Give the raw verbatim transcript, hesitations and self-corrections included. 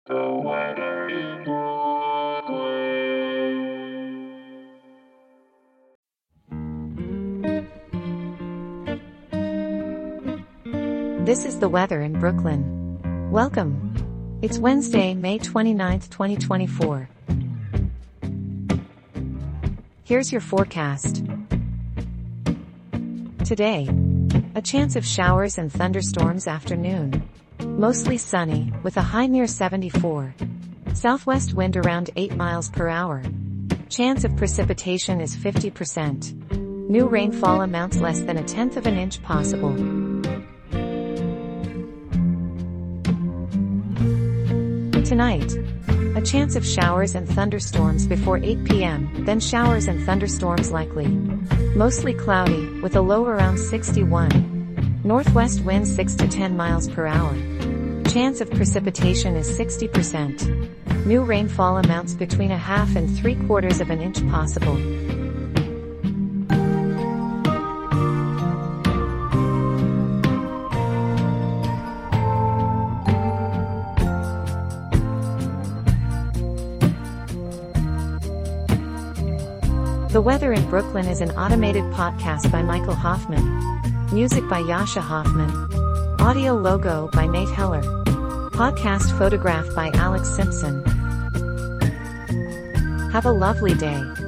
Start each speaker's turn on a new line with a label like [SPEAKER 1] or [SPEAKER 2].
[SPEAKER 1] The weather in Brooklyn.
[SPEAKER 2] This is the weather in Brooklyn. Welcome. It's Wednesday, May twenty-ninth, twenty twenty-four. Here's your forecast. Today, a chance of showers and thunderstorms afternoon. Mostly sunny, with a high near seventy-four. Southwest wind around eight miles per hour. Chance of precipitation is fifty percent. New rainfall amounts less than a tenth of an inch possible. Tonight, a chance of showers and thunderstorms before eight p m, then showers and thunderstorms likely. Mostly cloudy, with a low around sixty-one. Northwest winds six to ten miles per hour. Chance of precipitation is sixty percent. New rainfall amounts between a half and three quarters of an inch possible. The Weather in Brooklyn is an automated podcast by Michael Hoffman. Music by Yasha Hoffman. Audio logo by Nate Heller. Podcast photograph by Alex Simpson. Have a lovely day.